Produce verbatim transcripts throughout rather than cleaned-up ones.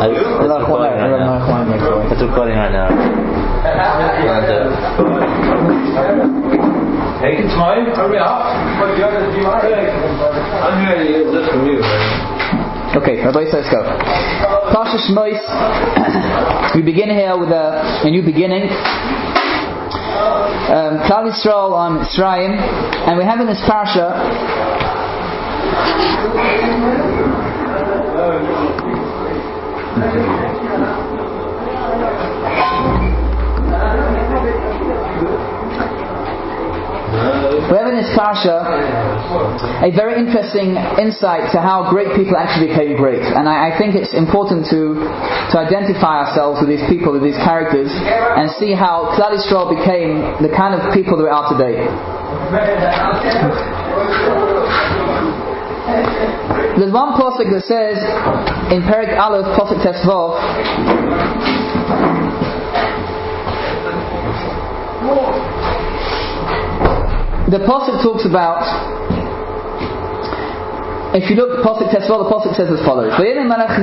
It's recording right now. Hey, it's mine. Hurry up. I'm ready. Just from you. Okay, Rabbi, let's go. Parsha Shmois. We begin here with a, a new beginning. Um, Klal Yisrael on Mitzrayim, and we have in this parsha we have in this parsha a very interesting insight to how great people actually became great, and I, I think it's important to to identify ourselves with these people, with these characters, and see how Klal Yisrael became the kind of people that we are today. There's one pasuk that says in Perek Aleph, pasuk Tesvav, the pasuk talks about, if you look at pasuk Tesvav, the pasuk says as follows: the Melech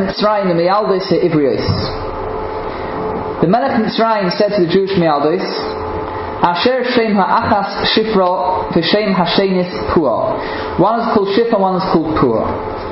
Mitzrayim said to the Jewish Me'aldos, Asher Shem Ha'achas Shifra V'Shem Hashenis Pua. One is called Shifra, one is called Pua.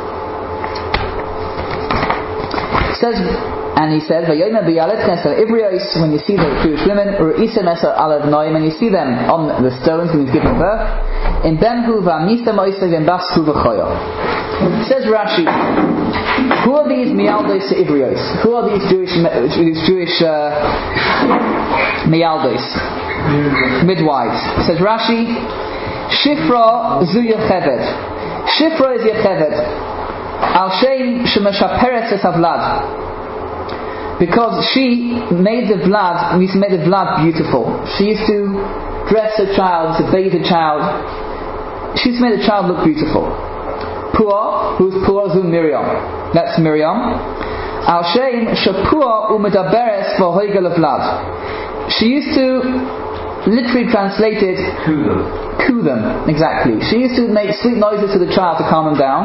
It says, and he said, V'yomer b'yaletchen esel Ivrios, when you see the Jewish women, U'isem esel alav noim, and you see them on the stones when he's giving birth, in Benhu v'amisa moiseg and basku v'choyo. Says Rashi, who are these Me'aldos Ivrios? Who are these Jewish these Jewish uh, Me'aldos? Midwives. Says Rashi, Shifra zu Yecheved. Shifra is Yecheved. Al Shem Shemeshaperes es Havlad. Because she made the vlad, made the vlad beautiful. She used to dress a child, to bathe a child. She used to make the child look beautiful. Pua, who's Pua zu Miriam. That's Miriam. Al Shem Shapua umedaberes v'hoigel vlad. She used to, literally translated, Coo them. Coo them, exactly. She used to make sweet noises to the child to calm him down.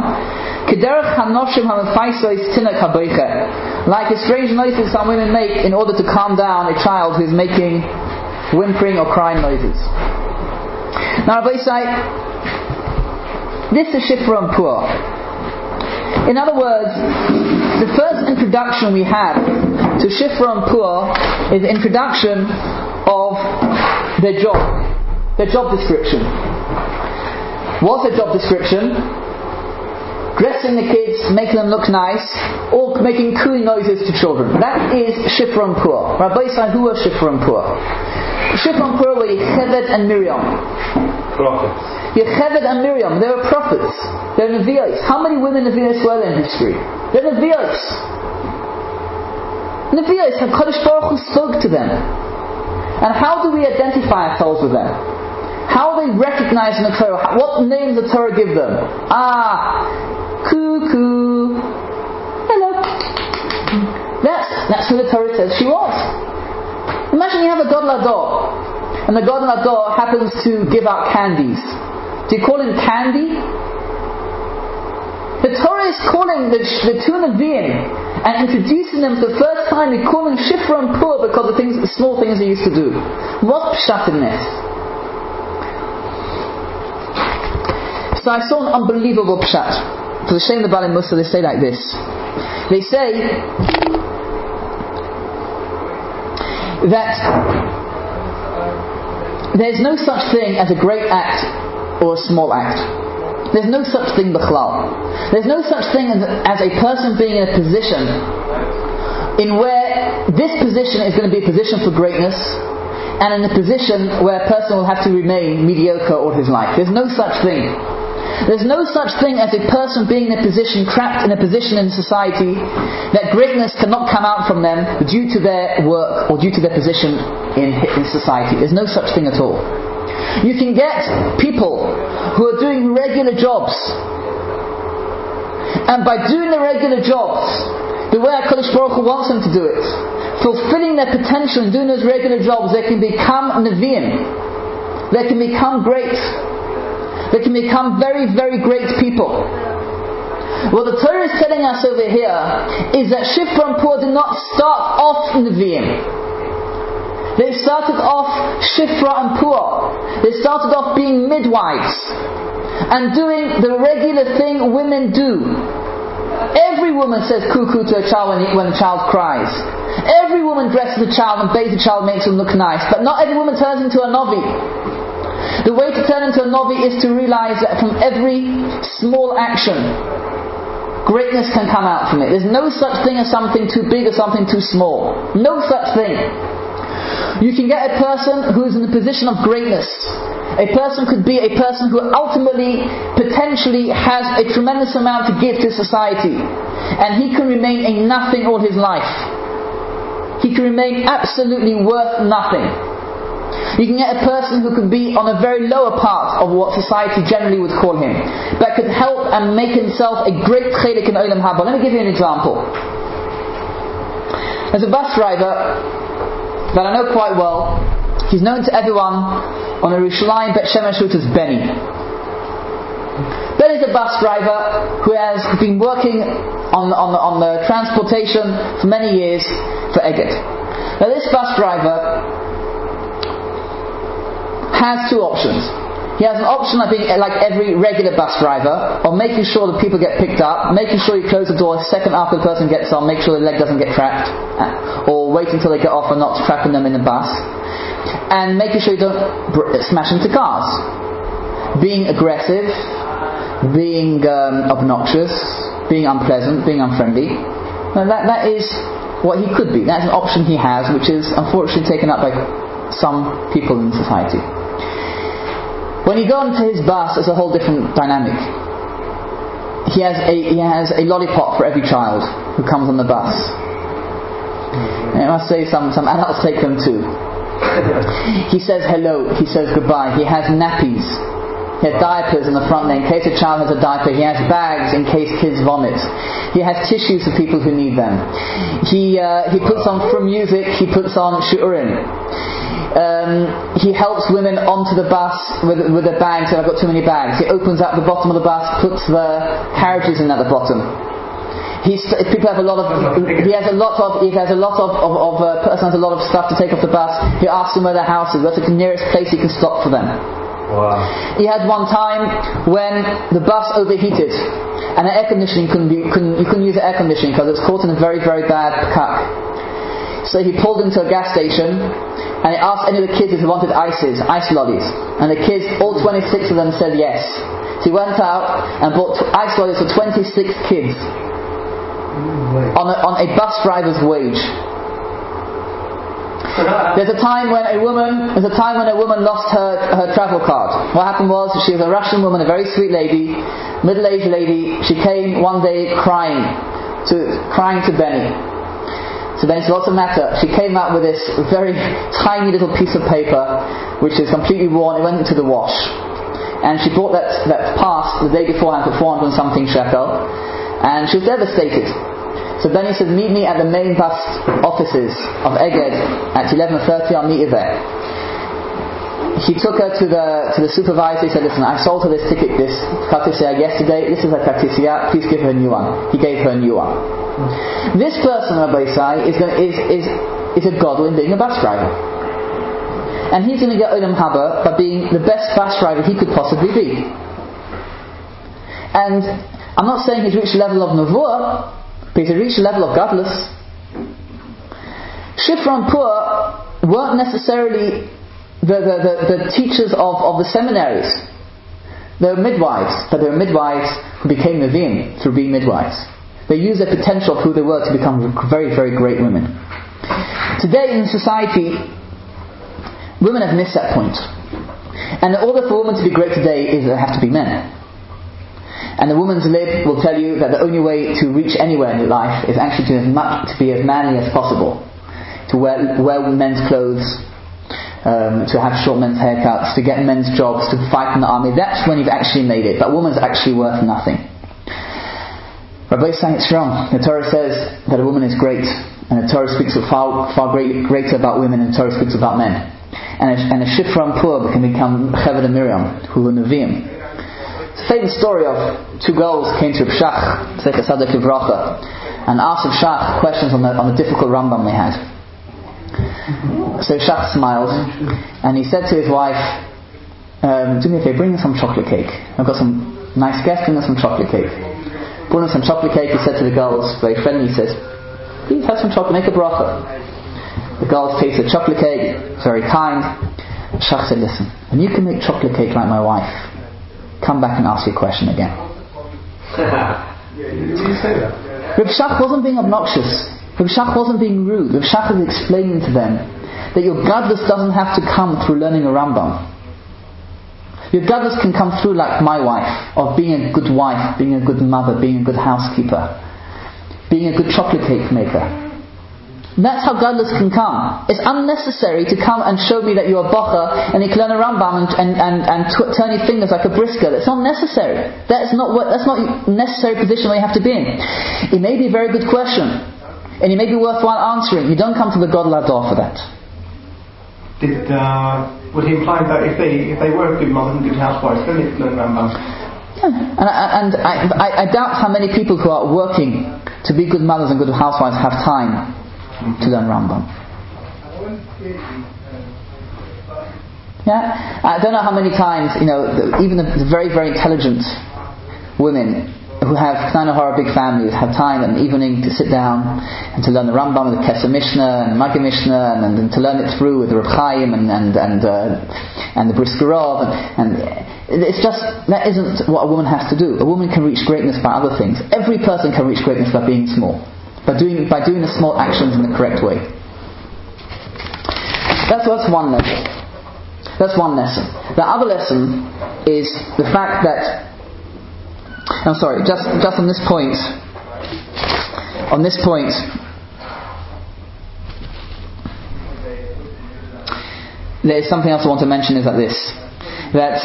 Like a strange noises some women make in order to calm down a child who's making whimpering or crying noises. Now, Rabbi Yisai, this is Shifra and Pua. In other words, the first introduction we have to Shifra and Pua is the introduction of their job, their job description. What's their job description? Dressing the kids, making them look nice, or making cooing noises to children. That is Shifra and Pua. Rabbi Yisai, who were Shifra and Pua? Shifra and Pua were Yecheved and Miriam. Prophets. Yecheved and Miriam, they were prophets. They're Nevi'os. How many women Nevi'os were there in history? They're Nevi'os. Nevi'os, HaKadosh Baruch Hu spoke to them. And how do we identify ourselves with them? How are they recognized in the Torah? What names the Torah give them? Ah, cuckoo, hello. That's that's who the Torah says she was. Imagine you have a Gadol Hador, and the Gadol Hador happens to give out candies. Do you call him candy? The Torah is calling the, the two Nevi'im and introducing them for the first time. They call them Shifra and Pua because of things, the small things they used to do. What's pshat in this? So I saw an unbelievable pshat. For the shame of the Baalei Mussar, they say like this. They say that there's no such thing as a great act or a small act. There's no such thing b'chlal. There's no such thing as, as a person being in a position in where this position is going to be a position for greatness, and in a position where a person will have to remain mediocre all his life. There's no such thing. There's no such thing as a person being in a position, trapped in a position in society, that greatness cannot come out from them due to their work or due to their position in, in society. There's no such thing at all. You can get people who are doing regular jobs, and by doing the regular jobs the way HaKadosh Baruch Hu wants them to do it, fulfilling their potential in doing those regular jobs, they can become Nevi'im. They can become great. They can become very, very great people. What the Torah is telling us over here is that Shifra and Puah did not start off Nevi'im. They started off Shifra and Puah. They started off being midwives and doing the regular thing women do. Every woman says cuckoo to a child when, he, when the child cries. Every woman dresses a child and bathes a child, makes him look nice. But not every woman turns into a Novi. The way to turn into a Novi is to realize that from every small action, greatness can come out from it. There's no such thing as something too big or something too small. No such thing. You can get a person who is in a position of greatness. A person could be a person who ultimately, potentially has a tremendous amount to give to society. And he can remain a nothing all his life. He can remain absolutely worth nothing. You can get a person who could be on a very lower part of what society generally would call him, but could help and make himself a great chelik in Olam Haba. Let me give you an example. There's a bus driver that I know quite well. He's known to everyone on a Yerushalayim Bet Shemesh route as Benny. Benny's a bus driver who has been working on, on, the, on the transportation for many years for Egged. Now this bus driver has two options. He has an option of being like every regular bus driver, of making sure that people get picked up, making sure you close the door a second after the person gets on, make sure the leg doesn't get trapped, or wait until they get off and not trapping them in the bus, and making sure you don't br- smash into cars. Being aggressive, being um, obnoxious, being unpleasant, being unfriendly. Now that, that is what he could be. That's an option he has, which is unfortunately taken up by some people in society. When you go into his bus, it's a whole different dynamic. He has a he has a lollipop for every child who comes on the bus. And I must say, some some adults take them too. He says hello. He says goodbye. He has nappies. He has diapers in the front there in case a child has a diaper. He has bags in case kids vomit. He has tissues for people who need them. He uh, he puts on from music. He puts on shiurim. Um, he helps women onto the bus with with their bags. So I've got too many bags. He opens up the bottom of the bus, puts the carriages in at the bottom. He's, people have a lot of. He has a lot of. He has a lot of. of, of uh, person has a lot of stuff to take off the bus. He asks them where their house is. What's the nearest place he can stop for them? Wow. He had one time when the bus overheated and the air conditioning couldn't be. Couldn't, you couldn't use the air conditioning because it was caught in a very very bad pekak. So he pulled into a gas station and he asked any of the kids if they wanted ices, ice lollies. And the kids, all twenty-six of them said yes. So he went out and bought t- ice lollies for twenty-six kids on a, on a bus driver's wage. There's a time when a woman, there's a time when a woman lost her, her travel card. What happened was, she was a Russian woman, a very sweet lady, middle-aged lady. She came one day crying to, crying to Benny. So then he said, what's the matter? She came out with this very tiny little piece of paper which is completely worn. It went into the wash. And she bought that, that pass the day beforehand for four hundred and something shekel. And she was devastated. So then he said, meet me at the main bus offices of Egged at eleven thirty, I'll meet you there. He took her to the to the supervisor. He said, listen, I sold her this ticket, this kartisia yesterday. This is her kartisia. Please give her a new one. He gave her a new one. This person, Rabbi Isai, is, is, is, is a godly in being a bus driver. And he's going to get Olam Haba by being the best bus driver he could possibly be. And I'm not saying he's reached a level of Nevuah, but he's reached a level of godless. Shifra and Puah weren't necessarily the, the, the, the teachers of, of the seminaries. They were midwives, but they were midwives who became Nevi'im through being midwives. They used their potential of who they were to become very, very great women. Today in society, women have missed that point. And in order for women to be great today, is they have to be men. And the woman's lib will tell you that the only way to reach anywhere in life is actually to, as much, to be as manly as possible. To wear, wear men's clothes, um, to have short men's haircuts, to get men's jobs, to fight in the army. That's when you've actually made it. But a woman's actually worth nothing. Rabbi is saying it's wrong. The Torah says that a woman is great, and the Torah speaks far, far great, greater about women, and the Torah speaks about men. And a, and a Shifra and Puah can become Cheved and Miriam, who were Nevi'im. It's a famous story of two girls came to Reb Shach, Tzedek Tzaddik Livracha, and asked Reb Shach questions on the, on the difficult Rambam they had. So Reb Shach smiled, and he said to his wife, um, do me a favour, bring in some chocolate cake. I've got some nice guests, bring in some chocolate cake. Brought in some chocolate cake, he said to the girls, very friendly, he said, please have some chocolate, make a bracha. The girls tasted chocolate cake, very kind. Shach said, listen, when you can make chocolate cake like my wife, come back and ask your question again. Reb Shach wasn't being obnoxious. Reb Shach wasn't being rude. Reb Shach was explaining to them that your gadlus doesn't have to come through learning a Rambam. Your gadlus can come through like my wife, of being a good wife, being a good mother, being a good housekeeper, being a good chocolate cake maker. That's how gadlus can come. It's unnecessary to come and show me that you're a bocha and you can learn a Rambam and, and, and, and tw- turn your fingers like a brisker. That's not necessary. That's not what, that's not a necessary position where you have to be in. It may be a very good question and it may be worthwhile answering. You don't come to the Gadol Hador for that. Did, uh, would he imply that if they if they were good mothers and good housewives, then they could learn Rambam? Yeah. And, I, and I, I, I doubt how many people who are working to be good mothers and good housewives have time mm-hmm. to learn Rambam. Yeah, I don't know how many times, you know, the, even the, the very very intelligent women who have kind of big families have time in the evening to sit down and to learn the Rambam, the Kesef Mishnah and the Maggid Mishnah, and, and, and to learn it through with the Reb Chaim and and and, uh, and the Brisker Rov, and, and it's just, that isn't what a woman has to do. A woman can reach greatness by other things. Every person can reach greatness by being small, by doing by doing the small actions in the correct way. That's that's one lesson. That's one lesson. The other lesson is the fact that, I'm sorry, just just on this point, on this point, there's something else I want to mention is that this, that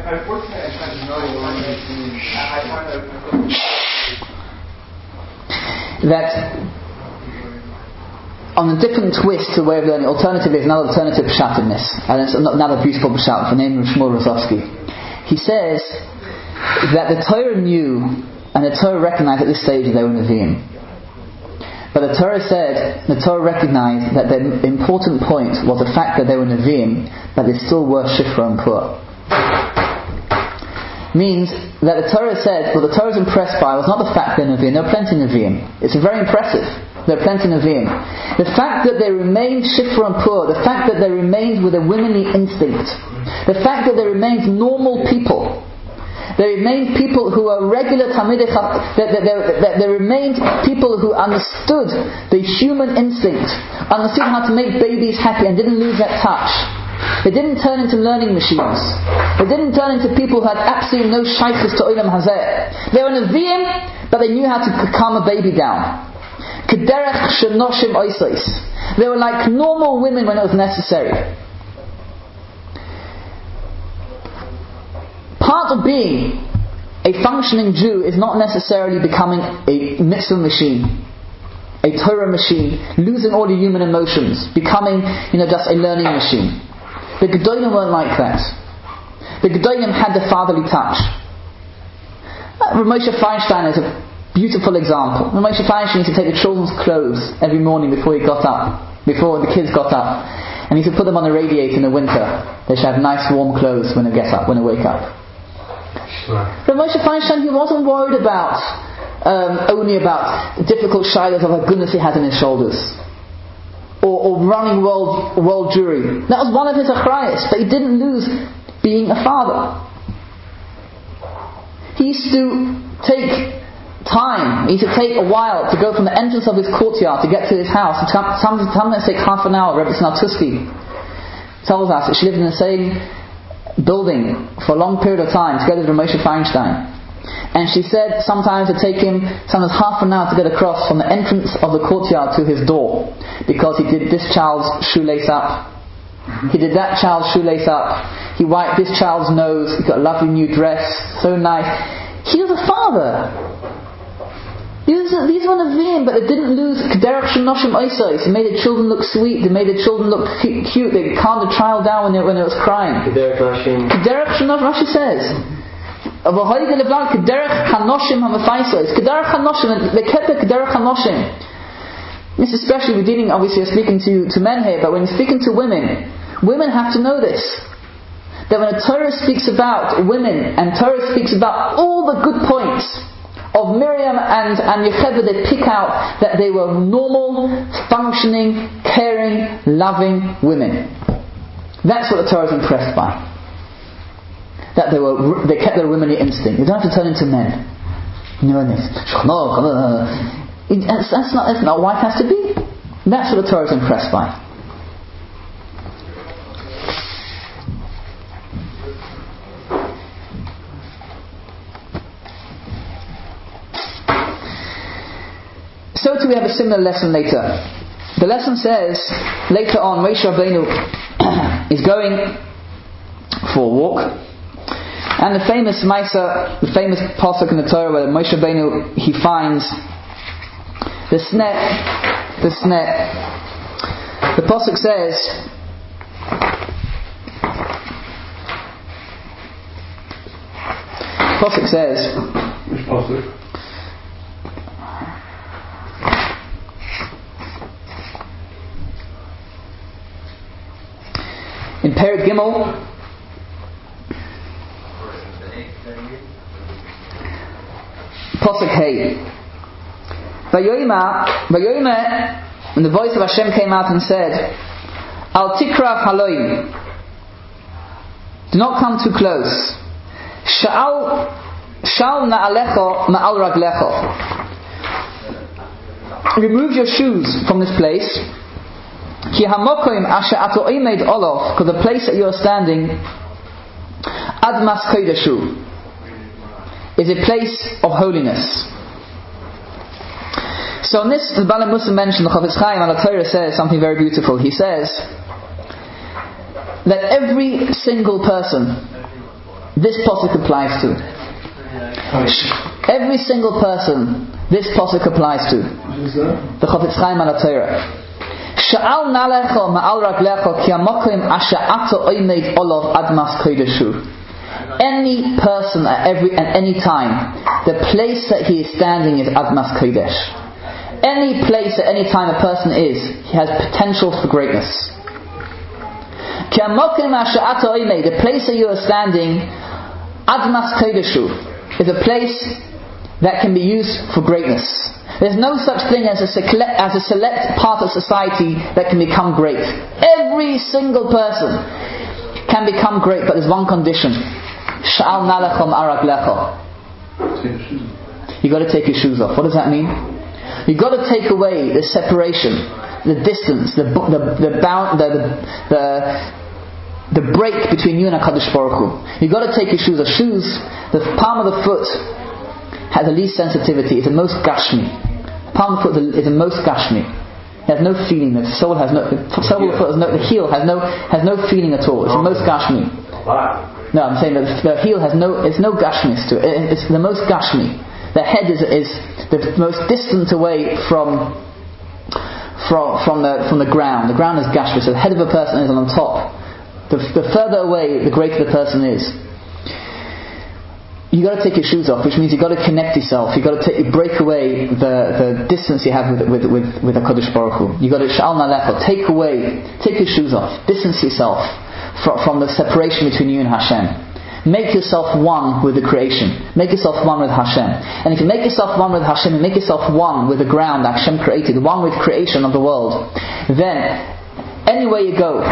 that on a different twist to the way of learning, alternative is another alternative pshat in this, and it's another beautiful pshat from the name of Shmuel Rozovsky. He says that the Torah knew and the Torah recognized at this stage that they were Nevi'im. But the Torah said, the Torah recognized that the important point was the fact that they were Nevi'im, but they still were Shifra and Pur. Means that the Torah said, what the Torah is impressed by was not the fact they're Nevi'im, there are plenty Nevi'im. It's very impressive. There are plenty Nevi'im. The fact that they remained Shifra and Pur, the fact that they remained with a womanly instinct, the fact that they remained normal people, they remained people who are regular Talmidei Chacham. That they remained people who understood the human instinct, understood how to make babies happy, and didn't lose that touch. They didn't turn into learning machines. They didn't turn into people who had absolutely no shaykhus to Olam Hazeh. They were Nevi'im, but they knew how to calm a baby down. Kederech shenoshim oisais. They were like normal women when it was necessary. Part of being a functioning Jew is not necessarily becoming a mitzvah machine, a Torah machine, losing all your human emotions, becoming, you know, just a learning machine. The Gedolim weren't like that. The Gedolim had the fatherly touch. Uh, Rav Moshe Feinstein is a beautiful example. Rav Moshe Feinstein used to take the children's clothes every morning before he got up, before the kids got up, and he used to put them on the radiator in the winter. They should have nice warm clothes when they get up, when they wake up. Rav Moshe Feinstein, he wasn't worried about um, only about the difficult shilas of a goodness he had on his shoulders, or, or running world world Jewry. That was one of his achrayas, but he didn't lose being a father. He used to take time. He used to take a while to go from the entrance of his courtyard to get to his house. Sometimes it take half an hour. Rebbe Snartusky tells us that she lived in the same building for a long period of time together with Rav Moshe Feinstein, and she said sometimes it take him sometimes half an hour to get across from the entrance of the courtyard to his door, because he did this child's shoelace up, he did that child's shoelace up, he wiped this child's nose, he got a lovely new dress, so nice. He was a father. These, these were Nevi'im, but they didn't lose Kederach Shenoshim Oisais. They made the children look sweet. They made the children look cute. They calmed the child down when it, when it was crying. Kederach Shenoshim. Kederach Shenoshim, Rashi says. V'hoyge leblan k'derech hanoshim hamafaisos. K'derech hanoshim, they kept the k'derech hanoshim. This is especially, we're dealing, obviously, we're speaking to, to men here, but when you're speaking to women, women have to know this. That when the Torah speaks about women, and Torah speaks about all the good points of Miriam and, and Yocheved, they pick out that they were normal, functioning, caring, loving women. That's what the Torah is impressed by. That they were, they kept their womanly instinct. You don't have to turn into men. You know this. That's, that's not that's not what it has to be. That's what the Torah is impressed by. So too we have a similar lesson later. The lesson says, later on, Moshe Rabbeinu is going for a walk, and the famous Maisa, the famous pasuk in the Torah where Moshe Rabbeinu, he finds the sneh, the sneh. The pasuk says, the pasuk says, Which pasuk? in Perik Gimel, pasuk Hey. Vayoyma, Vayoyma, and the voice of Hashem came out and said, Al tikraf haloim, do not come too close. Sha'al, sha'al na'alecho ma'al raglecho. Remove your shoes from this place. Ki hamokoim asher ato oimed olav, because the place that you are standing, admas koideshu, is a place of holiness. So on this, the Bala Musa mentioned, the Chofetz Chaim al Torah says something very beautiful. He says that every single person this pasuk applies to. Every single person this pasuk applies to. The Chofetz Chaim al Torah. Sha'al nalecho ma'al raglecho ki hamokim asher ato oimed olav admas koideshu. Any person at every at any time, the place that he is standing is admas kodesh. Any place at any time a person is, he has potential for greatness. Ki hamokim asher ato oimed, the place that you are standing, admas koideshu, is a place that can be used for greatness. There's no such thing as a, select, as a select part of society that can become great. Every single person can become great, but there's one condition. Sha'al nalechom araglecho. You got to take your shoes off. What does that mean? You got to take away the separation, the distance, the the the bound, the the, the, the break between you and HaKadosh Baruch Hu. You got to take your shoes off. Shoes, the palm of the foot has the least sensitivity. It's the most gashmi. The palm of the foot is the most gashmi. It has no feeling. The sole has no. The sole of the foot has no. The heel has no has no feeling at all. It's the most gashmi. No, I'm saying that the heel has no. It's no gashmis to it. It's the most gashmi. The head is is the most distant away from from from the from the ground. The ground is gashmi. So the head of a person is on top. The, the further away, the greater the person is. You got to take your shoes off, which means you got to connect yourself. You got to take, break away the, the distance you have with with with with HaKadosh Baruch Hu. You got to sha'al nalecho, take away, take your shoes off, distance yourself from, from the separation between you and Hashem. Make yourself one with the creation. Make yourself one with Hashem. And if you make yourself one with Hashem, and make yourself one with the ground that Hashem created, one with creation of the world, then anywhere you go,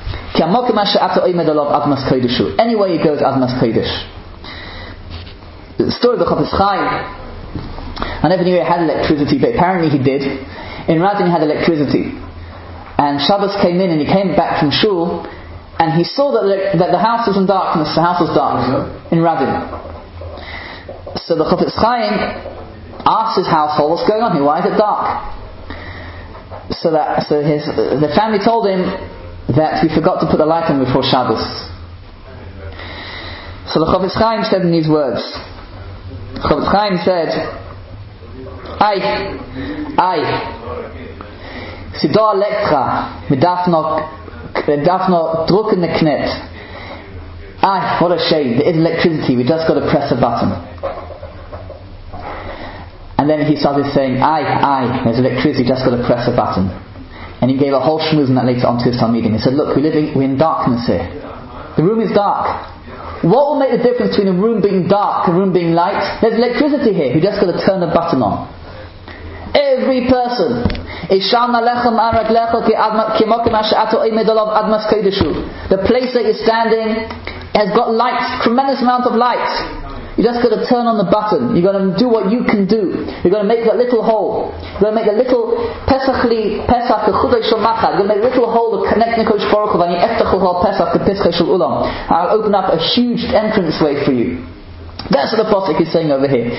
anywhere you go is admas kodesh. The story of the Chofetz Chaim, I never knew he had electricity, but apparently he did. In Radin he had electricity, and Shabbos came in and he came back from shul and he saw that the, that the house was in darkness. The house was dark in Radin. So the Chofetz Chaim asked his household, what's going on here? Why is it dark? So that so his the family told him that we forgot to put the light on before Shabbos. So the Chofetz Chaim said in these words, Chofetz Chaim said, Ay, ay, Sido Elektra, we darf noch, we darf noch drucken the knet. "Ah, what a shame, there is electricity, we just got to press a button." And then he started saying, "Aye, aye, there's electricity, just got to press a button." And he gave a whole schmooze on that later on to his Talmidim. He said, "Look, we're living, we're in darkness here. The room is dark. What will make the difference between a room being dark and a room being light? There's electricity here. You just got to turn a button on." Every person, the place that you're standing has got light, tremendous amount of light. You just got to turn on the button. You've got to do what you can do. You've got to make that little hole. You've got to make a little Pesachli Pesach Chudei Shel Machad. You've got to make a little hole to connect Nikosh Baruch Hu. And Pesach to Pesach Shel Ulam. I'll open up a huge entrance way for you. That's what the Pasuk is saying over here.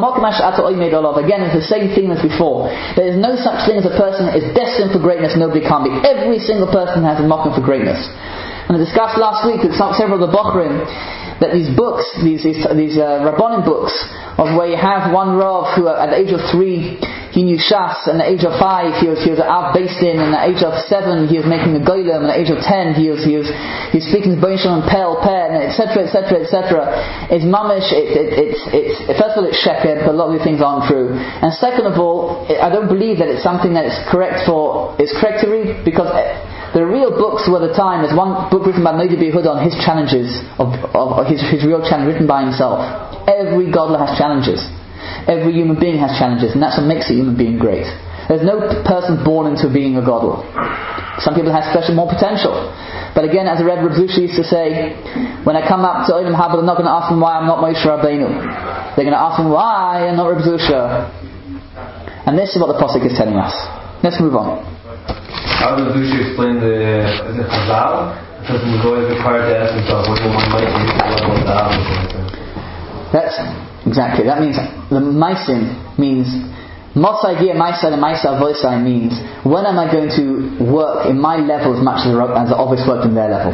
Again, it's the same theme as before. There is no such thing as a person that is destined for greatness. Nobody can be. Every single person has a mokum for greatness. And I discussed last week with some, several of the Bochrim that these books, these these, these uh, Rabbanim books, of where you have one Rav who at the age of three he knew Shas, and at the age of five he was he was Av based in, and at the age of seven he was making a Goylem, and at the age of ten he was he was he was speaking to Bonsham and Pel Pen, and etc etc etc. It's mamish. It, it, it's it's first of all it's sheker, but a lot of these things aren't true. And second of all, I don't believe that it's something that is correct for it's correct to read, because the real books were the time. There's one book written by Noda B'Yehuda on his challenges of, of, of his, his real challenge, written by himself. Every Gadol has challenges. Every human being has challenges, and that's what makes a human being great. There's no person born into being a Gadol. Some people have special more potential. But again, as the Rebbe Reb Zusha used to say, when I come up to Olam Haba, they're not going to ask me why I'm not Moshe Rabbeinu. They're going to ask me why I'm not Reb Zusha. And this is what the Pasuk is telling us. Let's move on. How does Zusha explain the, the Chazal? Because the Goy is required to ask himself what one might reach the level of the That's exactly. That means the Maisim means Mosai Gia Maisa and Maisa Voisai means when am I going to work in my level as much as the, as the Ovis worked in their level?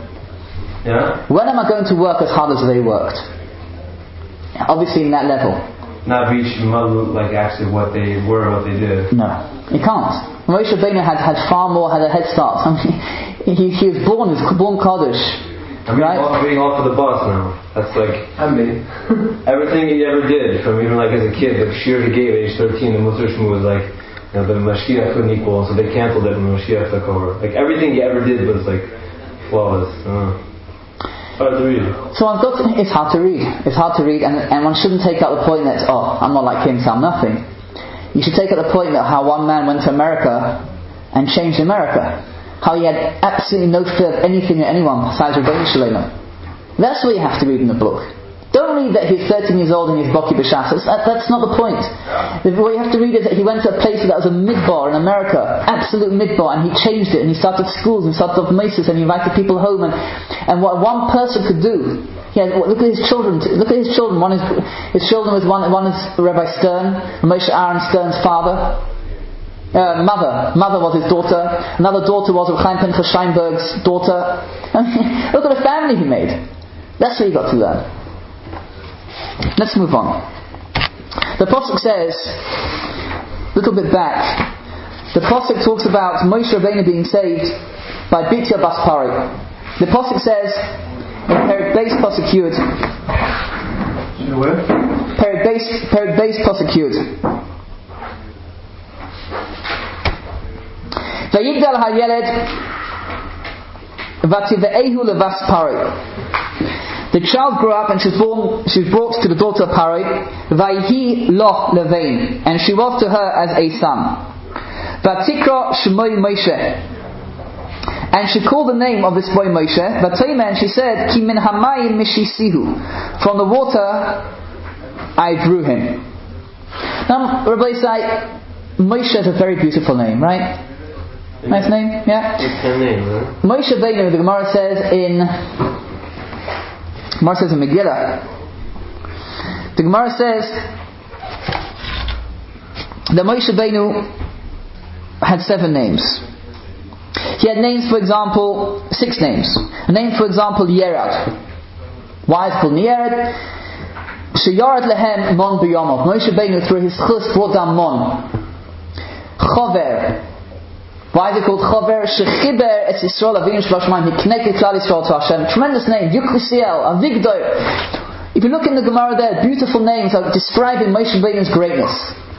Yeah. When am I going to work as hard as they worked? Obviously in that level. Not reach like actually what they were, what they did. No, you can't. Moshe Rabbeinu had, had far more, had a head start. I mean, he, he was born, he was born Kaddish. I'm right? being off to the boss now. That's like, I mean, everything he ever did, from even like as a kid, like Shir he gave at age thirteen, the Musar Shmu was like, you know, the Mashiach couldn't equal, so they canceled it when Mashiach took over. Like everything he ever did was like flawless. Uh, hard to read. So I've got to, it's hard to read. It's hard to read, and, and one shouldn't take out the point that, oh, I'm not like him, so I'm nothing. You should take at the point that how one man went to America and changed America. How he had absolutely no fear of anything or anyone besides Rebbeinu Shalom. That's what you have to read in the book. Don't read that he's thirteen years old and he's Boki B'Shas. That, that's not the point. What you have to read is that he went to a place that was a midbar in America, absolute midbar, and he changed it, and he started schools, and started off Meses, and he invited people home, and, and what one person could do. Yeah, look at his children. Look at his children. One is his children was one. One is Rabbi Stern, Moshe Aaron Stern's father. Uh, mother, mother was his daughter. Another daughter was Chaim Pinchas Steinberg's daughter. Look at the family he made. That's what you got to learn. Let's move on. The Pasuk says, a little bit back, the Pasuk talks about Moshe Rabbeinu being saved by Bitya Bas Pari. The Pasuk says, in Perik Beis Pasuk Yud, Perik Beis Perik Beis Pasuk Yud, Vayigdal HaYeled Vative'ehu Levas Pari. The child grew up and she was born. She was brought to the daughter of Pari. Vayhi Loch Levein, and she was to her as a son. Vatikra Shmoi Moshe, and she called the name of this boy Moshe. Vatoyma, and she said, Ki min hamayim mishisihu, from the water I drew him. Now, Rabbi say, Moshe is a very beautiful name, right? Nice name, yeah. It's her name, right? Moshe Beinu, the Gemara says in. Gemara says in Megillah, the Gemara says that Moshe Beinu had seven names. He had names, for example, six names. A name, for example, Yerad. Why is it called Yerad? Sheyarad lehem mon b'yomov. Moshe Beinu, through his chus, brought down mon. Chover. Why is it called Chaver? Shechiber et Yisrael Avinu Shvashman. He connected Klal Yisrael to Hashem. Tremendous name. Yekusiel, Avigdor. If you look in the Gemara there, beautiful names are describing Moshe Rabbeinu's greatness.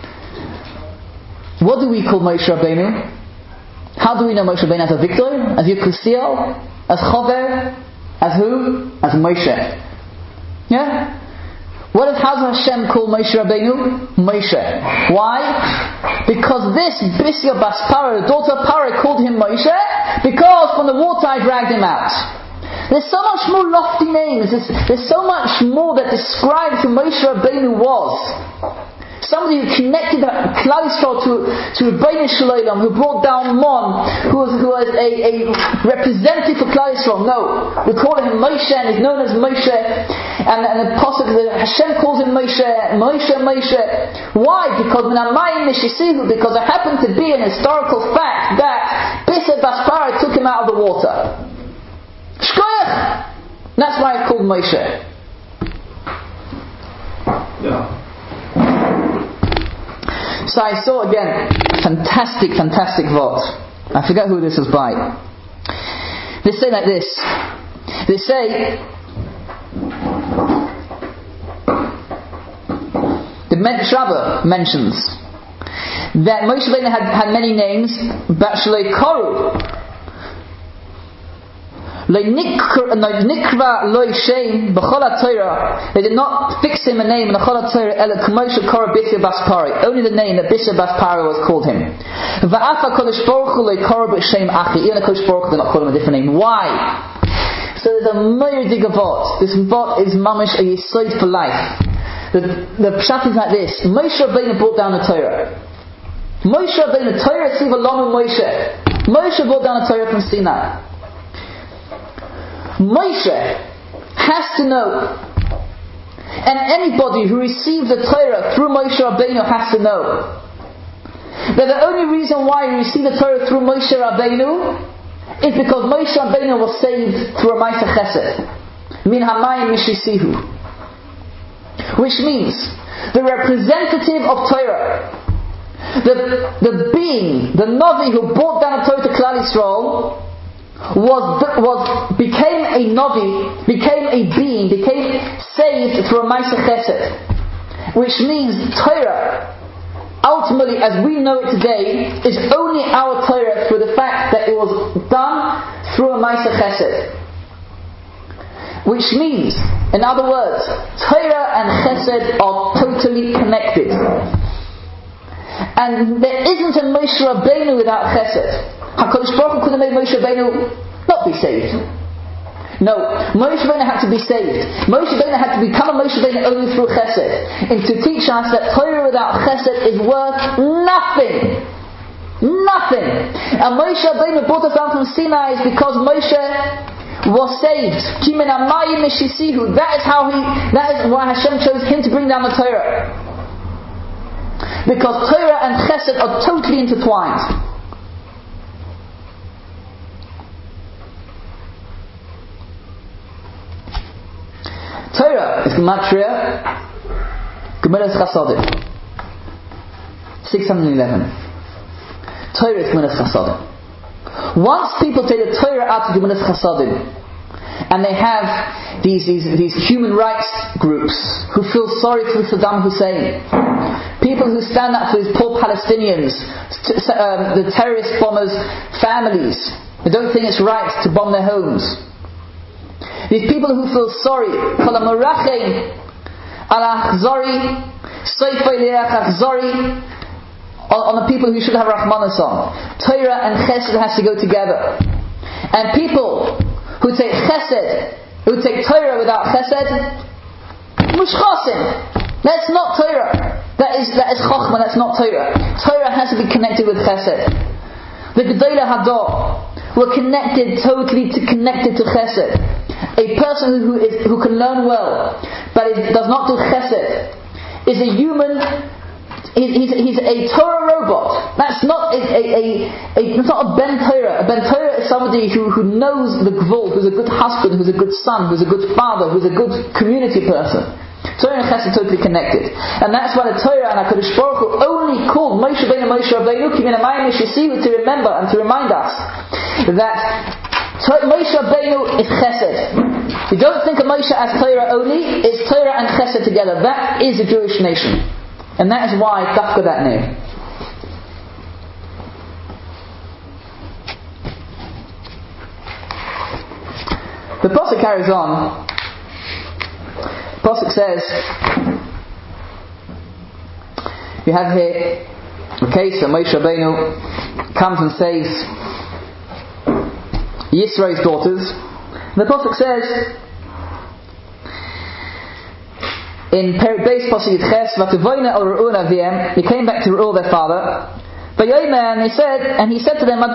What do we call Moshe Rabbeinu? How do we know Moshe Rabbeinu as Avigdor? As Yekusiel? As Chaver? As who? As Moshe. Yeah? What if, how does Hashem call Moshe Rabbeinu? Moshe. Why? Because this Bisya Bas Paro, the daughter of Paro, called him Moshe because from the water I dragged him out. There's so much more lofty names. There's, there's so much more that describes who Moshe Rabbeinu was. Somebody who connected Klal Yisrael to to Rebbeinu Shalom, who brought down Mon, who was who was a, a representative for Klal Yisrael. No, we call him Moshe, and he's known as Moshe. And, and the Pasuk, Hashem calls him Moshe, Moshe, Moshe. Why? Because Minamayim Mishisihu, because it happened to be an historical fact that Bisha Bas Paro took him out of the water. Shkoyach. That's why it's called Moshe. Yeah. So I saw again, fantastic, fantastic vot. I forget who this was by. They say like this. They say, the Medrash Rabbah mentions that Moshe Rabbeinu had, had many names, but Shalei Koru. They did not fix him a name in the Chol HaTorah Ela K'moshe Korah Bisya Bas Paro, only the name that Bisya Bas Paro was called him. Va'afa Kodesh Baruch Hu Korah B'Shem Achi, even the Kodesh Baruch Hu did not call him a different name. Why? So there's a myriad of vot. This vot is mamish a yesod for life. The, the pshat is like this: Moshe Rabbeinu brought down the Torah. Moshe Rabbeinu, Torah Tziva Lanu Moshe. Moshe brought down the Torah from Sinai. Moshe has to know, and anybody who received the Torah through Moshe Rabbeinu has to know, that the only reason why you receive the Torah through Moshe Rabbeinu is because Moshe Rabbeinu was saved through a Ma'aseh Chesed. Min hamayim mishisihu. Which means, the representative of Torah, the, the being, the Navi who brought down the Torah to Klal Yisrael, was was became a Navi, became a being, became saved through a Ma'aseh Chesed, which means Torah, ultimately as we know it today, is only our Torah through the fact that it was done through a Ma'aseh Chesed. Which means, in other words, Torah and Chesed are totally connected, and there isn't a Moshe Rabbeinu without Chesed. HaKadosh Baruch Hu could have made Moshe Rabbeinu not be saved. No, Moshe Rabbeinu had to be saved. Moshe Rabbeinu had to become a Moshe Rabbeinu only through Chesed, and to teach us that Torah without Chesed is worth nothing. Nothing. And Moshe Rabbeinu brought us down from Sinai is because Moshe was saved. Kimin hamayim mishisihu. That is how he. That is why Hashem chose him to bring down the Torah. Because Torah and Chesed are totally intertwined. Torah is Gematria Gemilas Chasadim six hundred eleven. Torah is Gemilas Chasadim. Once people take the Torah out of Gemilas Chasadim, and they have these, these these human rights groups who feel sorry for Saddam Hussein, people who stand up for these poor Palestinians, um, the terrorist bombers' families, they don't think it's right to bomb their homes. These people who feel sorry, on, on the people who should have Rahmanas on. Torah and Chesed has to go together. And people who take Chesed, who take Torah without Chesed, Mushchasim. That's not Torah. That is that is Chochmah, that's not Torah. Torah has to be connected with Chesed. The Gedolei Hador were connected, totally to, connected to Chesed. A person who is who can learn well, but is, does not do Chesed, is a human. He's, he's, he's a Torah robot. That's not a, a, a, a it's not a Ben Torah. A Ben Torah is somebody who, who knows the Gvul, who's a good husband, who's a good son, who's a good father, who's a good community person. Torah and Chesed totally connected. And that's why the Torah and HaKadosh Baruch Hu only called Moshe Rabbeinu Moshe Rabbeinu Kimin Amayim Yeshisivu to remember and to remind us that Moshe Rabbeinu is Chesed. You don't think of Moshe as Torah only, it's Torah and Chesed together. That is a Jewish nation. And that is why Dafka that name. The Pasuk carries on. The Pasuk says, you have here a case that Moshe Rabbeinu comes and saves Yisro's daughters. The Pasuk says in Perek Beis Pasuk Yitches, "V'tavoyna al Re'una aviem," he came back to Re'ul their father. And he said, and he said to them,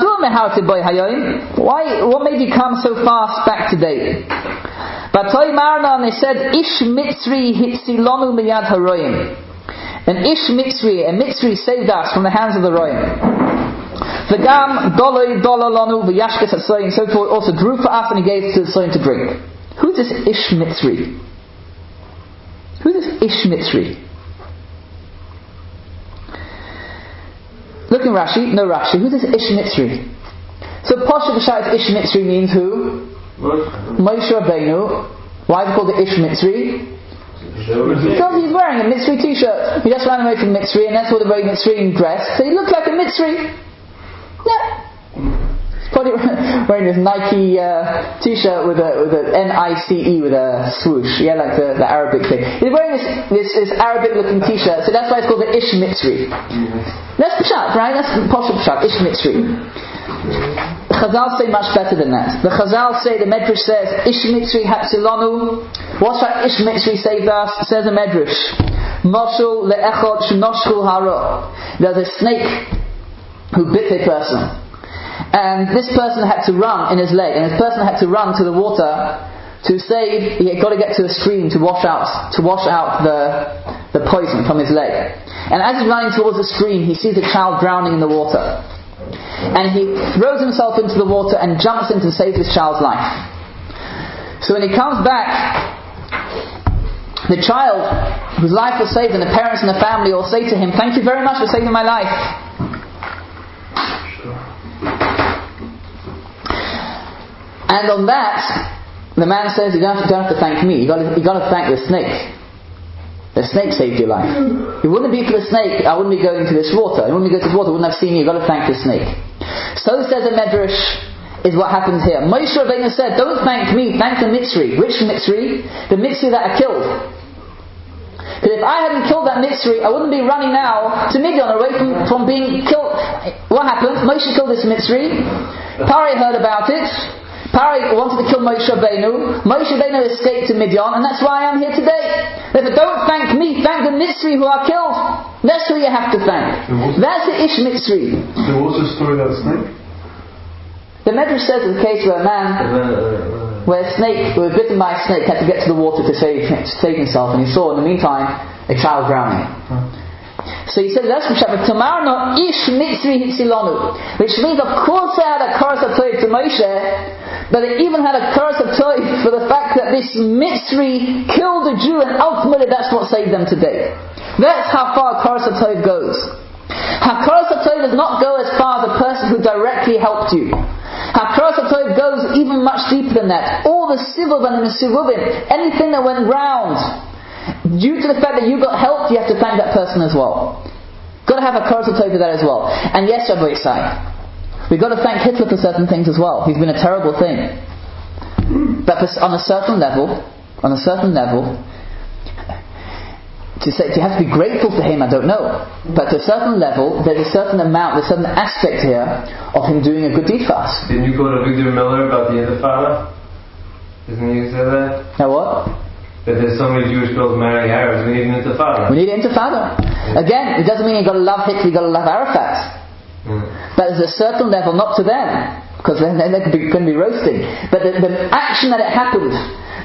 why, what made you come so fast back today? And they said, Ish Mitzri hitzilonu miyad haroyim. An Ish Mitzri, a Mitzri saved us from the hands of the Royim. V'gam doloi dololonu v'yashkes hatzoyim, so forth, also drew for us and he gave to the Tzoyim to drink. Who's this Ish Mitzri? Who's this Ish Mitzri? Look in Rashi, no Rashi. Who's this Ish Mitzri? So Poshet B'Shai Ish Mitzri means who? Moshe Rabbeinu. Why is he called the Ish Mitzri? Because he's wearing a Mitzri t-shirt. He just ran away from Mitzri, and that's what the very Mitzri dressed. So he looked like a Mitzri. Yeah. He's probably wearing this Nike uh, t-shirt with a with an N I C E with a swoosh. Yeah, like the, the Arabic thing. He's wearing this, this, this Arabic looking t-shirt, so that's why it's called the Ish Mitzri. That's Pshat, right? That's Poshet Pshat, Ish Mitzri. The Chazal say much better than that. The Chazal say, the Medrash says, Ish Mitzri Hatzilonu. What's that Ish Mitzri saved us? Says the Medrash. Moshul le'echot shenoshchul haro. There's a snake who bit a person. And this person had to run in his leg. And this person had to run to the water to save, he had got to get to a stream to wash out, to wash out the, the poison from his leg. And as he's running towards the stream, he sees a child drowning in the water. And he throws himself into the water and jumps in to save this child's life. So when he comes back, the child whose life was saved and the parents and the family all say to him, "Thank you very much for saving my life." And on that, the man says, you don't have to, don't have to thank me, you've got, to, you've got to thank the snake. The snake saved your life. It wouldn't be for the snake, I wouldn't be going to this water. I wouldn't be going to this water, I wouldn't have seen you, you've got to thank the snake. So says the Medrash, is what happens here. Moshe Rabbeinu said, don't thank me, thank the Mitzri. Which Mitzri? The Mitzri that I killed. Because if I hadn't killed that Mitzri, I wouldn't be running now to Midian away from, from being killed. What happened? Moshe killed this Mitzri. Pari heard about it. Pari wanted to kill Moshe Rabbeinu. Moshe Rabbeinu escaped to Midian, and that's why I'm here today. Therefore, don't thank me, thank the Mitzri who are killed. That's who you have to thank. That's the Ish Mitzri. There was a story about a snake? The Medrash says in the case where a man, where a snake, who was bitten by a snake, had to get to the water to save, to save himself, and he saw in the meantime a child drowning. Huh. So he said, that's Pshat, tomorrow no Ish Mitzri Hitzilonu, which means of course they had a curse of Toiv to Moshe, but they even had a curse of Toiv for the fact that this Mitzri killed a Jew, and ultimately that's what saved them today. That's how far a curse of Toiv goes. HaKaras HaTov does not go as far as a person who directly helped you. HaKaras HaTov goes even much deeper than that. All the Sivuv and the Mesivuvim, anything that went round, due to the fact that you got helped, you have to thank that person as well. Got to have HaKaras HaTov for that as well. And yes, Rabbi Yisai, we've got to thank Hitler for certain things as well. He's been a terrible thing. But on a certain level, on a certain level, To say, to have to be grateful to him, I don't know. But to a certain level, there's a certain amount, there's a certain aspect here of him doing a good deed for us. Didn't you quote Avigdor Miller about the Intifada? Isn't you say that? Now what? That there's so many Jewish girls marrying Arabs, we need an Intifada. We need an Intifada. Yeah. Again, it doesn't mean you've got to love Hitler, you've got to love Arafat. Mm. But there's a certain level, not to them, because then they're going to be roasting. But the, the action that it happened,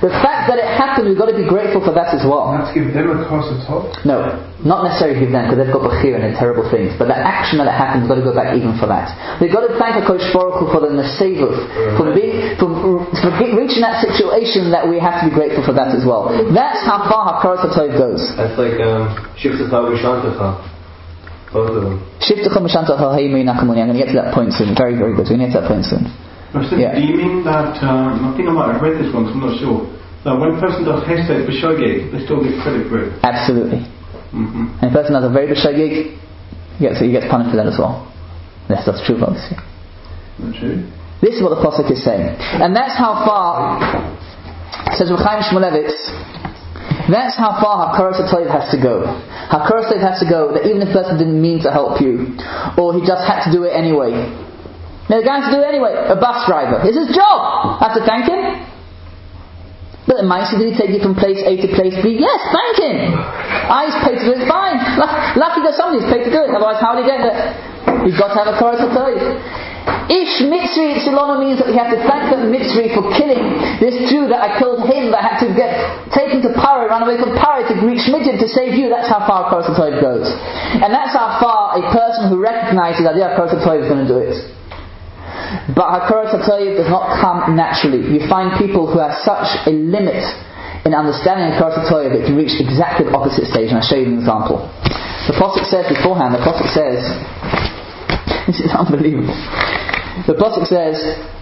The fact that it happened, we've got to be grateful for that as well. You have to give them a course of top? No, not necessarily give them, because they've got bachir and they're terrible things. But the action that happened, we've got to go back even for that. We've got to thank HaKadosh Baruch Hu for the nesevus, for being, for, for reaching that situation that we have to be grateful for that as well. That's how far Hakaras HaTov goes. That's like um, Shiftacha Vishantacha. Both of them. Shiftacha Vishantacha Hayimri Nakamuni. I'm going to get to that point soon. Very, very good. We're going to get to that point soon. Yeah. Do you mean that, um, I think I might have read this once, I'm not sure, that when a person does Hesed B'Shogeg, they still get credit for it? Absolutely. Mm-hmm. And a person does a very B'Shogeg, he gets, he gets punished for that as well. Yes, that's true, obviously. Not true. This is what the Pasuk is saying. And that's how far, says Reb Chaim Shmulevitz, that's how far Hakaras HaTov has to go. Hakaras HaTov has to go that even if the person didn't mean to help you, or he just had to do it anyway. Now the guy has to do it anyway. A bus driver. It's his job. I have to thank him. But the mice, did he take you from place A to place B? Yes, thank him. I he's paid to do it, fine. Lucky that somebody's paid to do it. Otherwise, how would he get there? You've got to have a Hakaras HaTov. Ish Mitzri Tzilono means that we have to thank the Mitzri for killing this Jew that I killed him, that had to get taken to Paro, run away from Paro to reach Midian to save you. That's how far Hakaras HaTov goes. And that's how far a person who recognizes that the Hakaras HaTov is going to do it. But Hakaras HaTov does not come naturally. You find people who have such a limit in understanding Hakaras HaTov that can reach exactly the opposite stage, and I'll show you an example. The Pasuk says beforehand, the Pasuk says, this is unbelievable. The Pasuk says,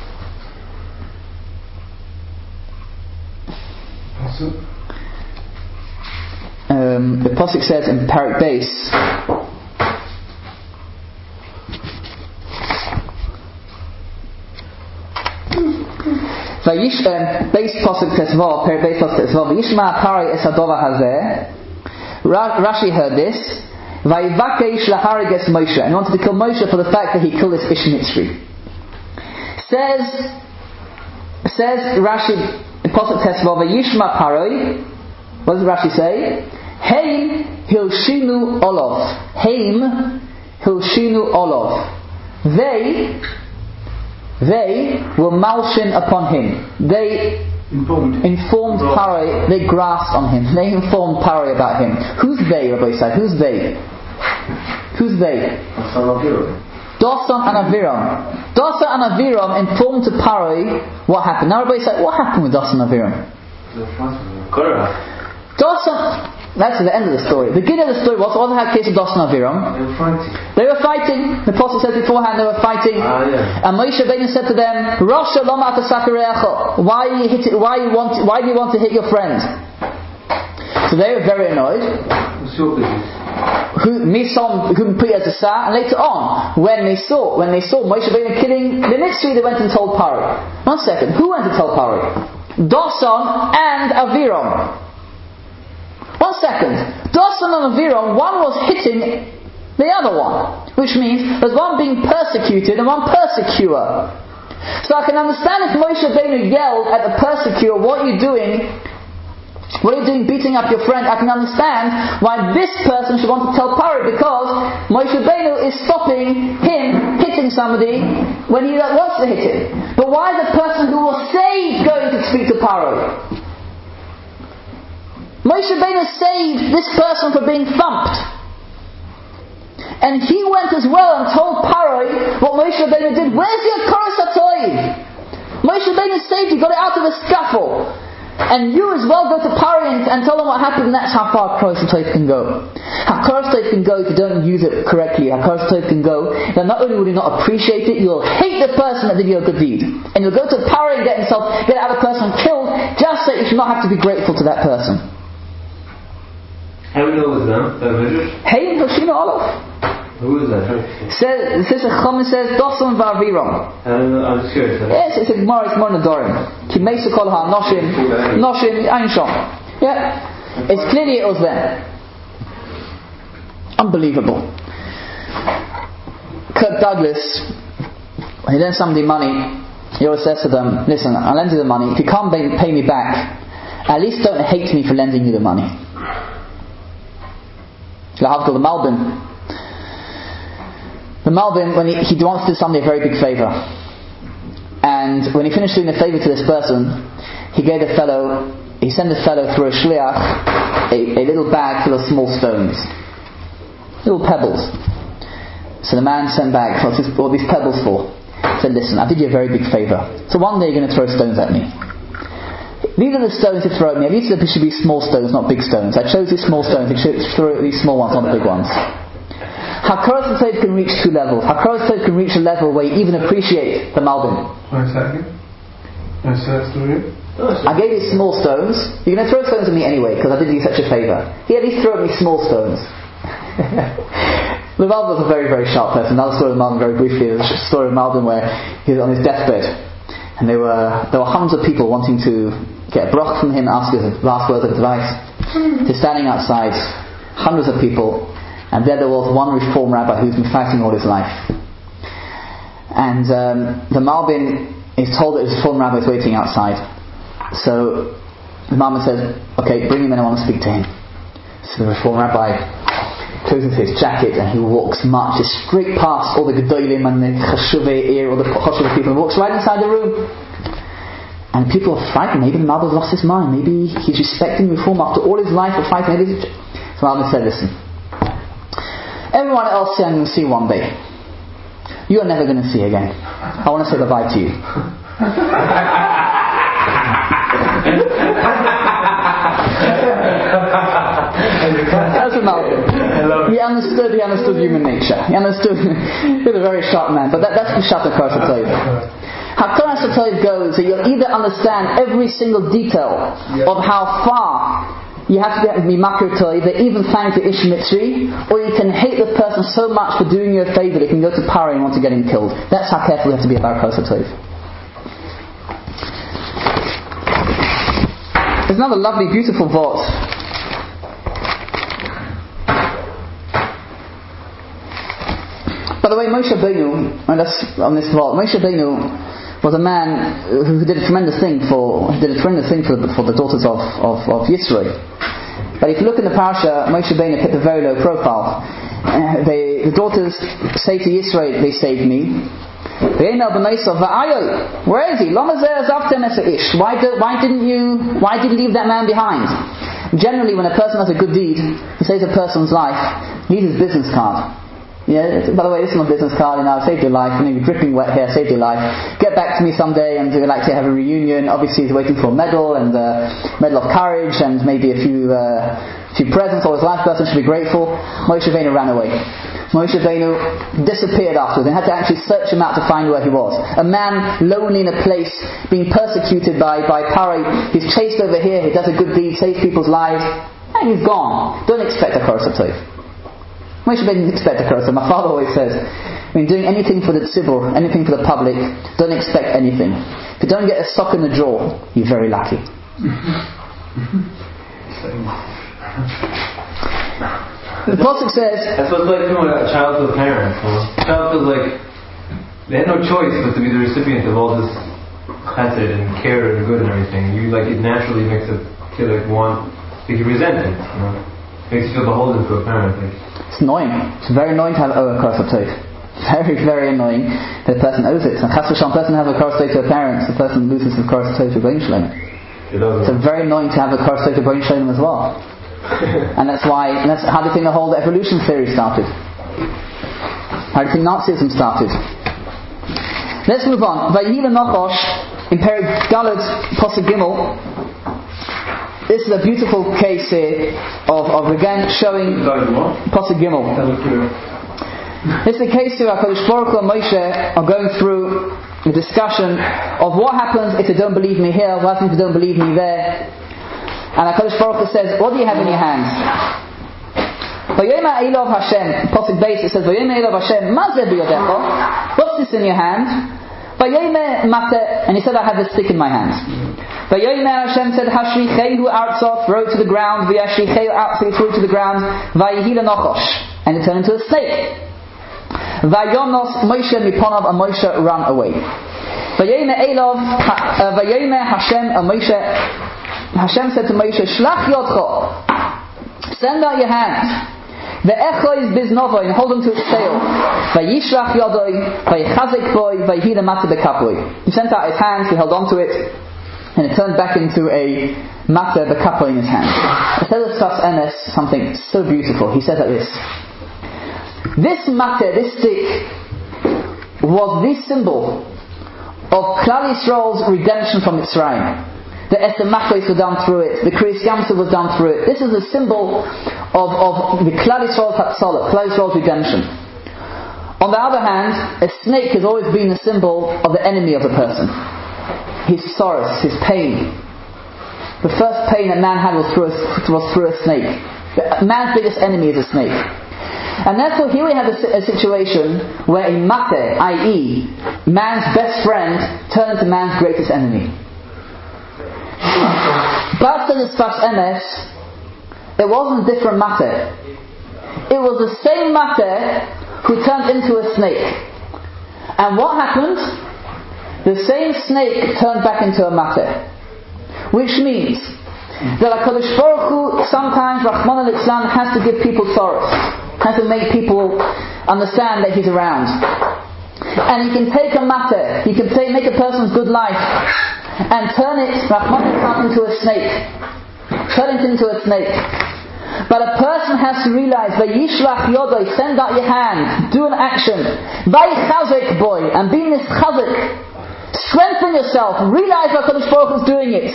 um, the Pasuk says in Parak Beis, Vayish, um, base pasuk tesvav, per base pasuk tesvav. Vayishma Paro es hadova hazeh. Rashi heard this. Vayivakesh lahariges Moshe, and he wanted to kill Moshe for the fact that he killed this Ish Mitzri. Says, says Rashi, pasuk tesvav. Vayishma Paro. What does Rashi say? Heim hilshinu olov. Heim hilshinu olov. They. They were malshin upon him. They informed, informed Paro, they grasped on him. They informed Paro about him. Who's they, Rabbi Yisai? Who's they? Who's they? Dosan and Aviram. Dosan and Aviram informed to Paro what happened. Now Rabbi Yisai, what happened with Dosan and Aviram? Dosan, that's at the end of the story. The beginning of the story was, what had case of Dosan and Aviram? They were fighting. They were fighting. The Apostle said beforehand they were fighting. Ah, yeah. And Moshe Rabbeinu said to them, Rasha lama atasakirecha. Why you hit it, why you want why do you want to hit your friend? So they were very annoyed. What's your business? Who Misom couldn't put it as a sa, and later on, when they saw when they saw Moshe Rabbeinu killing the Mitzri, they went and told Paro. One second, who went to tell Paro? Dosan and Aviram. One second. Dosan and Aviram, one was hitting the other one, which means there's one being persecuted and one persecutor. So I can understand if Moshe Rabbeinu yelled at the persecutor, what are you doing? What are you doing beating up your friend? I can understand why this person should want to tell Paro, because Moshe Rabbeinu is stopping him hitting somebody when he wants to hit him. But why is the person who was saved going to speak to Paro? Moshe Rabbeinu saved this person for being thumped. And he went as well and told Paro what Moshe Rabbeinu did. Where's your Hakaras HaTov? Moshe Rabbeinu saved you, got it out of a scuffle. And you as well go to Paro and, and tell them what happened, and that's how far Hakaras HaTov can go. Hakaras HaTov can go if you don't use it correctly. Hakaras HaTov can go that not only will you not appreciate it, you'll hate the person that did you a good deed. And you'll go to Paro and get himself, get the other person killed, just so you should not have to be grateful to that person. How do we know it was them? The Midrash? Hey, Hoshino Olav. Who is that? Says, the sister Chomer says, Dosan v'Aviram. I'm just curious. Yes, it's a Gemara, it's more Nadorim. Ki meisa kol ha noshim, noshim, ein shom. Yeah. It's clearly it was them. Unbelievable. Kirk Douglas, he lends somebody money, he always says to them, listen, I'll lend you the money. If you can't pay, pay me back, at least don't hate me for lending you the money. The Malbim. The Malbim, when he, he wants to do somebody a very big favour, and when he finished doing the favour to this person, he gave the fellow, he sent the fellow through a shliach a, a little bag full of small stones, little pebbles. So the man sent back, what's this, what are these pebbles for? He said, listen, I did you a very big favour. So one day you're going to throw stones at me. These are the stones you throw at me. I used to should be small stones, not big stones. I chose these small stones. I should throw these small ones, not the big ones. Hakaras Hatov can reach two levels. Hakaras Hatov can reach a level where you even appreciate the Malbim. One second. Can I say that story? I gave you small stones. You're going to throw stones at me anyway because I did you such a favour. He at least threw at me small stones. The Malbim was a very, very sharp person. Another story of Malbim, very briefly, there's a story of Malbim where he was on his deathbed, and there were there were hundreds of people wanting to get a brach from him, ask his last words of advice. He's standing outside, hundreds of people, and there there was one Reform rabbi who's been fighting all his life. And um, the Malbim is told that his Reform rabbi is waiting outside. So the Malbim says, okay, bring him in, I want to speak to him. So the Reform rabbi closes his jacket and he walks marches straight past all the Gedolim and the Chashuvei ear, all the Chashuvei people, and walks right inside the room. And people are frightened. Maybe the Malbim lost his mind. Maybe he's respecting Reform after all his life of fighting. Maybe so Malbim said, listen, everyone else here I'm going to see one day. You are never going to see again. I want to say bye-bye to you. That's what Malbim. He understood. He understood human nature. He understood. He was a very sharp man. But that, that's the Pshat Hakaras Hatov. Hakaras Hatov goes that you'll either understand every single detail yeah. of how far you have to be makir toiv, that even thanks the Ish Mitzri, or you can hate the person so much for doing you a favour that you can go to Paro and want to get him killed. That's how careful you have to be about Hakaras Hatov. There's another lovely, beautiful thought. By the way, Moshe Rabbeinu, and that's on this vault, Moshe Rabbeinu was a man who did a tremendous thing for did a tremendous thing for the, for the daughters of, of, of Yisro. But if you look in the parasha, Moshe Rabbeinu kept a very low profile. Uh, they, the daughters say to Yisro, they saved me. Where is he? Why, do, why didn't you why did you leave that man behind? Generally, when a person does a good deed, he saves a person's life, he leaves his business card. Yeah, by the way, this is my business card, you know, I saved your life, you know, you're dripping wet here, I saved your life. Get back to me someday and we'd like to have a reunion. Obviously he's waiting for a medal and a medal of courage and maybe a few uh, few presents, or his life person should be grateful. Moshe Rabbeinu ran away. Moshe Rabbeinu disappeared afterwards. They had to actually search him out to find where he was. A man lonely in a place, being persecuted by, by Paro. He's chased over here, he does a good deed, saves people's lives, and he's gone. Don't expect a Hakaras Hatov. Moshe Rabbeinu didn't expect a Hakaras Hatov. My father always says, when you're doing anything for the tzibur, anything for the public, don't expect anything. If you don't get a sock in the jaw, you're very lucky. The Pasuk says, that's what it's like when a child to a parent. A child feels like they had no choice but to be the recipient of all this chesed and care and good and everything. You like it naturally makes a kid like want, like you resent it. You know? Makes you feel beholden to a parent. Like. It's annoying. It's very annoying to have a Hakaras Hatov. Very, very annoying that a person owes it. And Chas v'Shalom, person have a Hakaras Hatov to a parent, the person loses the Hakaras Hatov to B'nai Shalom. It's very annoying to have a Hakaras Hatov to B'nai Shalom as well. And that's why, and that's how do you think the whole evolution theory started? How do you think Nazism started? Let's move on. Vayihila Nachash in Perek Galad Pasuk Gimel. This is a beautiful case here of, of again showing Pasuk Gimel. This is a case here where HaKadosh Baruch Hu and Moshe are going through the discussion of what happens if you don't believe me here, what happens if you don't believe me there. And HaKadosh Baruch Hu says, what do you have in your hands? Vayoma Elov Hashem, Pasuk Beis, it says, Vayoma Elov Hashem, ma zeh biyodecha? What's this in your hand? Vayoma Mate, and he said, I have a stick in my hand. Vayoma Hashem said, Hashrichehu Artzof, throw it to the ground, Vayashrichehu Artzof, threw it to the ground, Vayihila Nochosh, and it turned into a snake. Vayonos Moshe Miponav, and Moshe ran away. Vayoma Elov, Vayoma Hashem, and Moshe, Hashem said to Moshe, Shlach Yodcho, send out your hand. Ve'echo is biznova, and hold on to its tail. Vayishlach Yodoi, Vayichazik Boi, Vayihila Mate Bekapoi. He sent out his hands, he held on to it, and it turned back into a matzah b'kapo in his hand. It says of Sfas Emes something so beautiful. He says like this: this matzah, this stick, was the symbol of Klal Yisrael's redemption from Mitzrayim. The Esther Machos were done through it. The Kriyas Yamsuf was done through it. This is a symbol of, of the Klal Yisrael's Hatzalah, Klal Yisrael's redemption. On the other hand, a snake has always been a symbol of the enemy of the person. His sorrows, his pain. The first pain that man had was through a, was through a snake. The, man's biggest enemy is a snake. And therefore here we have a, a situation where a mateh, that is, man's best friend, turned into man's greatest enemy. But to the Sfas Emes, it wasn't a different mateh. It was the same mateh who turned into a snake. And what happened? The same snake turned back into a mateh. Which means that HaKadosh Baruch Hu sometimes, Rahman al-Islam, has to give people sorrows, has to make people understand that He's around. And He can take a matter, He can take, make a person's good life and turn it, Rahman al-Islam, into a snake. Turn it into a snake. But a person has to realize, Vayishlach Yodoi, send out your hand, do an action, Vayichazek boy, and be nischazek. Strengthen yourself, realize what HaKadosh Baruch Hu is doing it.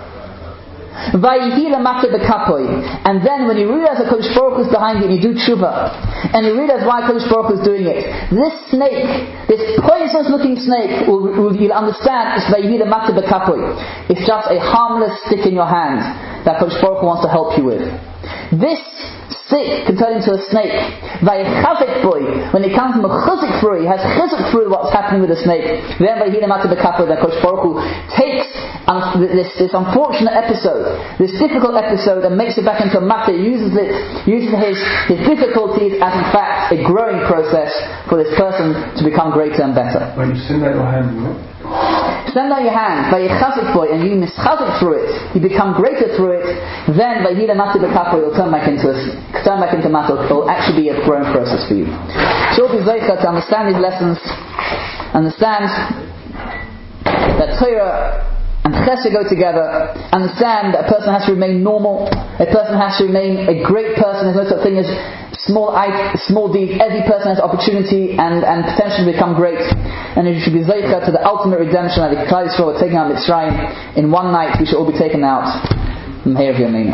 And then when you realize that HaKadosh Baruch Hu is behind you and you do tshuva, and you realize why HaKadosh Baruch Hu is doing it, this snake, this poisonous looking snake, will, will, you'll understand it's just a harmless stick in your hand that HaKadosh Baruch Hu wants to help you with. This stick can turn into a snake. When it comes from a chizuk through, he has chizuk through what's happening with the snake. Then that HaKadosh Baruch Hu takes this, this unfortunate episode, this difficult episode, and makes it back into a matter, uses it, uses his, his difficulties as in fact a growing process for this person to become greater and better. When you send out your hand, you know? Send out your hand, and you mischazik through it, you become greater through it, then Vayhila Mati B'Kapo, it will turn back into a, turn back into matter, it will actually be a growing process for you. So be zeicha to understand these lessons, understand that Torah and Chesed go together, understand that a person has to remain normal, a person has to remain a great person, there's no such thing as small small deeds. Every person has opportunity and, and potential to become great, and it should be zeicha to the ultimate redemption that the Klal Yisrael were taken out of Mitzrayim. In one night we should all be taken out. Meir v'yameinu.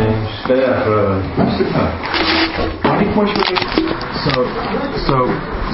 So, so